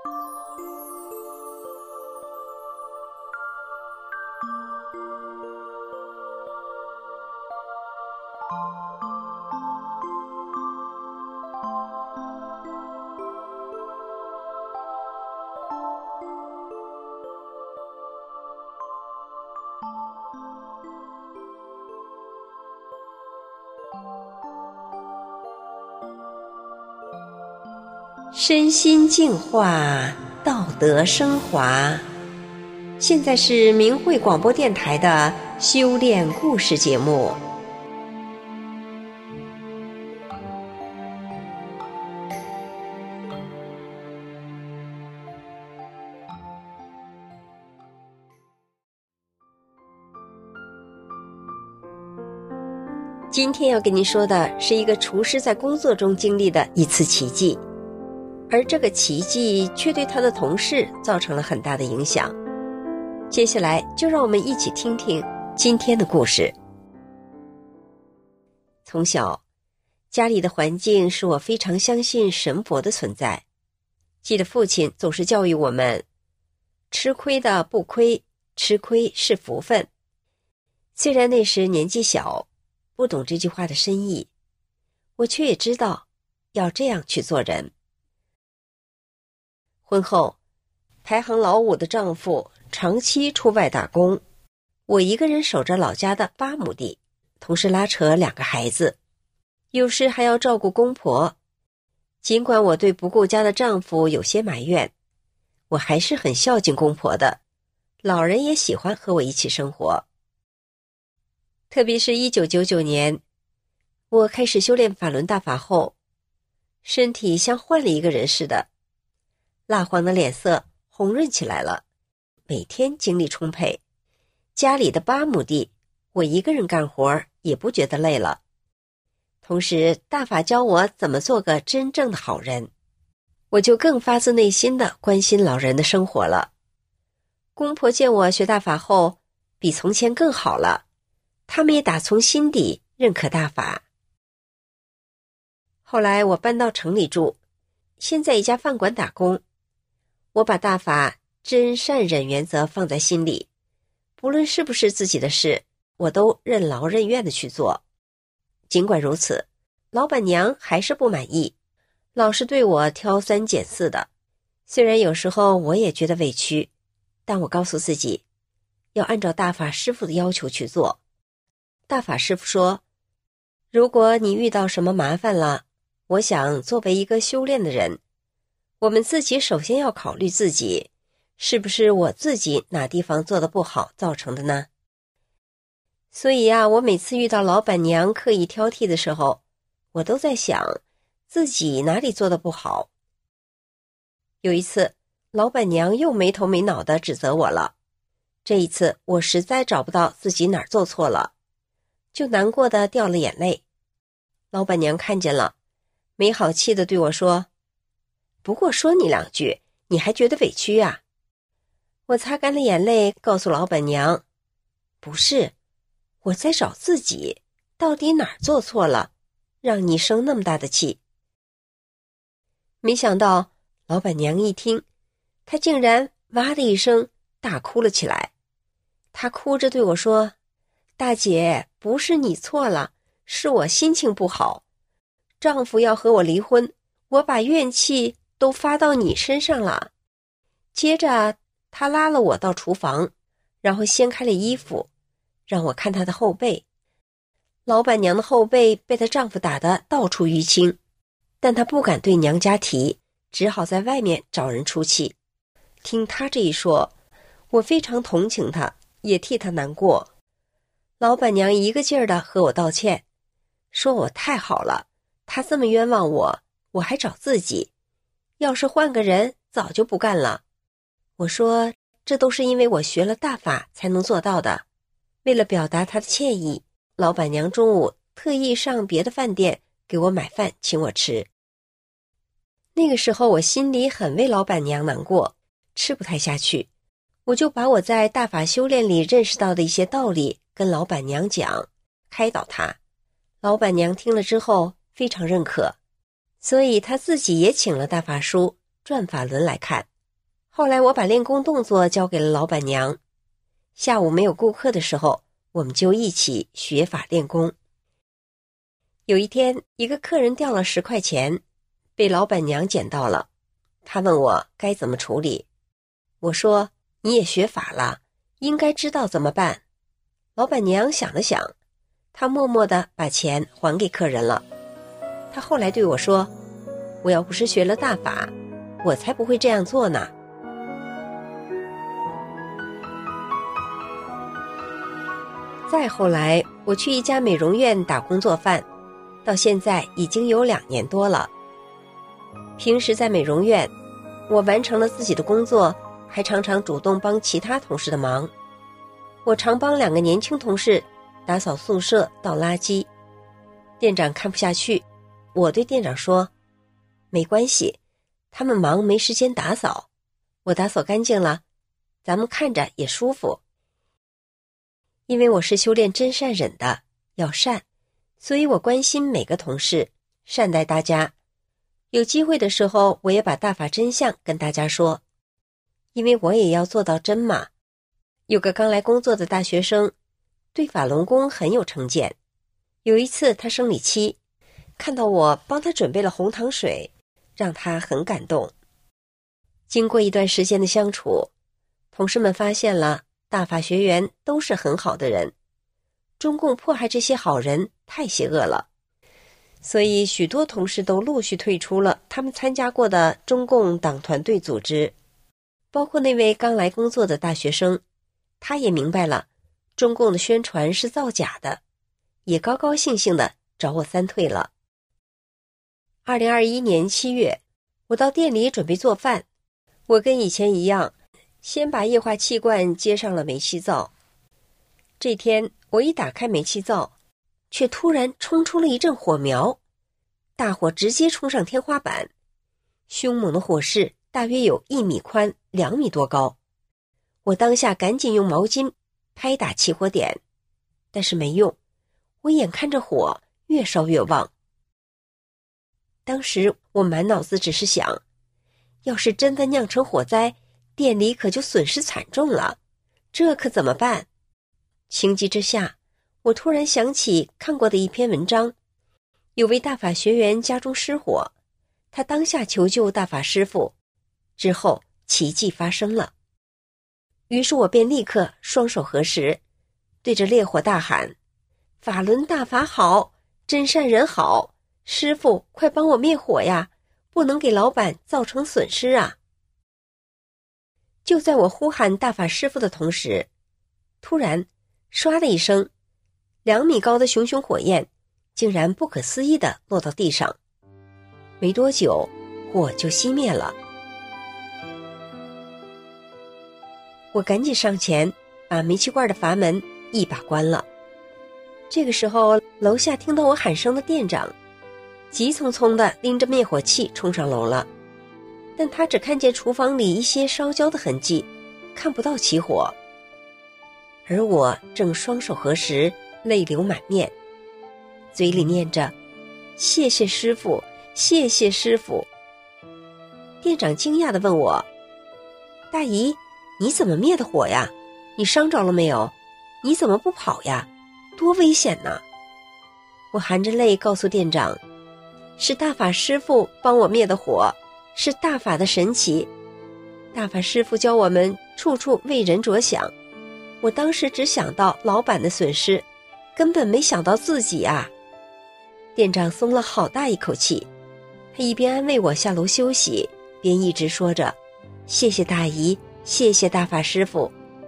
身心净化，道德升华。现在是明慧广播电台的修炼故事节目。今天要跟您说的是一个厨师在工作中经历的一次奇迹。而这个奇迹却对他的同事造成了很大的影响。接下来就让我们一起听听今天的故事。从小，家里的环境使我非常相信神佛的存在。记得父亲总是教育我们，吃亏的不亏，吃亏是福分。虽然那时年纪小，不懂这句话的深意，我却也知道要这样去做人。婚后，排行老5的丈夫长期出外打工，我一个人守着老家的8亩地，同时拉扯2个孩子，有时还要照顾公婆。尽管我对不顾家的丈夫有些埋怨，我还是很孝敬公婆的，老人也喜欢和我一起生活。特别是1999年，我开始修炼法轮大法后，身体像换了一个人似的，蜡黄的脸色红润起来了，每天精力充沛。家里的8亩地，我一个人干活也不觉得累了。同时，大法教我怎么做个真正的好人，我就更发自内心地关心老人的生活了。公婆见我学大法后，比从前更好了，他们也打从心底认可大法。后来我搬到城里住，先在一家饭馆打工。我把大法真善忍原则放在心里，不论是不是自己的事，我都任劳任怨地去做。尽管如此，老板娘还是不满意，老是对我挑三拣四的。虽然有时候我也觉得委屈，但我告诉自己，要按照大法师父的要求去做。大法师父说，如果你遇到什么麻烦了，我想作为一个修炼的人，我们自己首先要考虑自己，是不是我自己哪地方做得不好造成的呢？所以我每次遇到老板娘刻意挑剔的时候，我都在想自己哪里做得不好。有一次，老板娘又没头没脑地指责我了。这一次我实在找不到自己哪儿做错了，就难过地掉了眼泪。老板娘看见了，没好气地对我说，不过说你2句，你还觉得委屈啊？我擦干了眼泪，告诉老板娘，不是，我在找自己，到底哪儿做错了，让你生那么大的气。没想到老板娘一听，她竟然哇的一声大哭了起来。她哭着对我说，大姐，不是你错了，是我心情不好，丈夫要和我离婚，我把怨气都发到你身上了。接着她拉了我到厨房，然后掀开了衣服，让我看她的后背。老板娘的后背被她丈夫打得到处淤青，但她不敢对娘家提，只好在外面找人出气。听她这一说，我非常同情她，也替她难过。老板娘一个劲儿地和我道歉，说我太好了，她这么冤枉我，我还找自己，要是换个人早就不干了。我说，这都是因为我学了大法才能做到的。为了表达她的歉意，老板娘中午特意上别的饭店给我买饭请我吃。那个时候我心里很为老板娘难过，吃不太下去，我就把我在大法修炼里认识到的一些道理跟老板娘讲，开导她。老板娘听了之后非常认可，所以她自己也请了大法书转法轮来看。 后来我把练功动作交给了老板娘，下午没有顾客的时候，我们就一起学法练功。有一天，一个客人掉了10块钱，被老板娘捡到了。她问我该怎么处理。我说，你也学法了，应该知道怎么办。老板娘想了想，她默默地把钱还给客人了。她后来对我说，我要不是学了大法，我才不会这样做呢。再后来，我去一家美容院打工做饭，到现在已经有2年多了。平时在美容院，我完成了自己的工作，还常常主动帮其他同事的忙。我常帮2个年轻同事打扫宿舍、倒垃圾。店长看不下去，我对店长说，没关系，他们忙没时间打扫，我打扫干净了，咱们看着也舒服。因为我是修炼真善忍的，要善，所以我关心每个同事，善待大家。有机会的时候，我也把大法真相跟大家说，因为我也要做到真嘛。有个刚来工作的大学生，对法轮功很有成见。有一次他生理期，看到我帮他准备了红糖水，让他很感动。经过一段时间的相处，同事们发现了大法学员都是很好的人，中共迫害这些好人太邪恶了，所以许多同事都陆续退出了他们参加过的中共党团队组织。包括那位刚来工作的大学生，他也明白了中共的宣传是造假的，也高高兴兴地找我3退了。2021年7月，我到店里准备做饭，我跟以前一样，先把液化气罐接上了煤气灶。这天我一打开煤气灶，却突然冲出了一阵火苗，大火直接冲上天花板，凶猛的火势大约有1米宽，2米多高。我当下赶紧用毛巾拍打起火点，但是没用，我眼看着火越烧越旺。当时我满脑子只是想，要是真的酿成火灾，店里可就损失惨重了，这可怎么办？情急之下，我突然想起看过的一篇文章，有位大法学员家中失火，他当下求救大法师父，之后奇迹发生了。于是我便立刻双手合十，对着烈火大喊，法轮大法好，真善人好，师父快帮我灭火呀，不能给老板造成损失啊。就在我呼喊大法师父的同时，突然唰的一声，2米高的熊熊火焰竟然不可思议地落到地上，没多久火就熄灭了。我赶紧上前把煤气罐的阀门一把关了。这个时候，楼下听到我喊声的店长急匆匆地拎着灭火器冲上楼了，但他只看见厨房里一些烧焦的痕迹，看不到起火。而我正双手合十，泪流满面，嘴里念着谢谢师父，谢谢师父。店长惊讶地问我，大姨，你怎么灭的火呀？你伤着了没有？你怎么不跑呀？多危险呢！我含着泪告诉店长，是大法师父帮我灭的火，是大法的神奇。大法师父教我们处处为人着想，我当时只想到老板的损失，根本没想到自己啊。店长松了好大一口气，他一边安慰我下楼休息，边一直说着谢谢大姨，谢谢大法师父。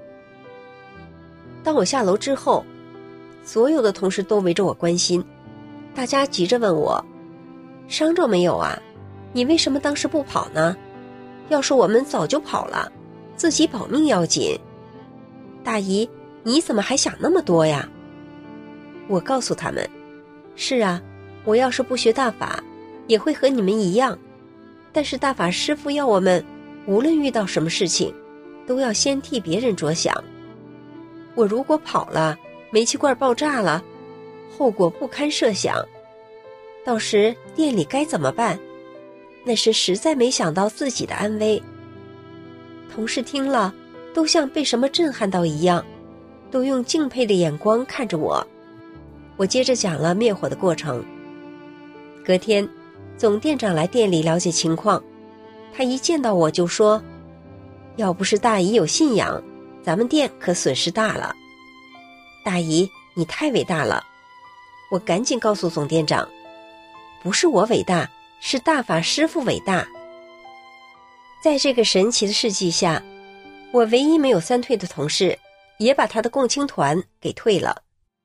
当我下楼之后，所有的同事都围着我关心，大家急着问我，伤着没有啊？你为什么当时不跑呢？要是我们早就跑了，自己保命要紧。大姨，你怎么还想那么多呀？我告诉他们，是啊，我要是不学大法，也会和你们一样。但是大法师父要我们，无论遇到什么事情，都要先替别人着想。我如果跑了，煤气罐爆炸了，后果不堪设想，到时店里该怎么办？那是实在没想到自己的安危。 同事听了都像被什么震撼到一样，都用敬佩的眼光看着我。我接着讲了灭火的过程。隔天，总店长来店里了解情况，他一见到我就说，要不是大姨有信仰，咱们店可损失大了。大姨，你太伟大了。我赶紧告诉总店长，不是我伟大，是大法师父伟大。在这个神奇的事迹下，我唯一没有三退的同事也把他的共青团给退了。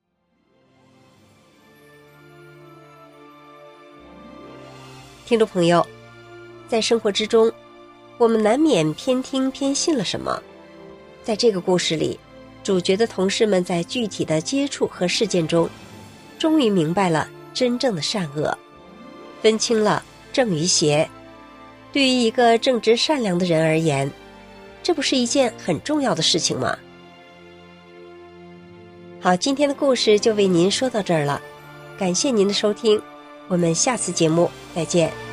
听众朋友，在生活之中，我们难免偏听偏信了什么。在这个故事里，主角的同事们在具体的接触和事件中，终于明白了真正的善恶，分清了正与邪。对于一个正直善良的人而言，这不是一件很重要的事情吗？好，今天的故事就为您说到这儿了，感谢您的收听，我们下次节目再见。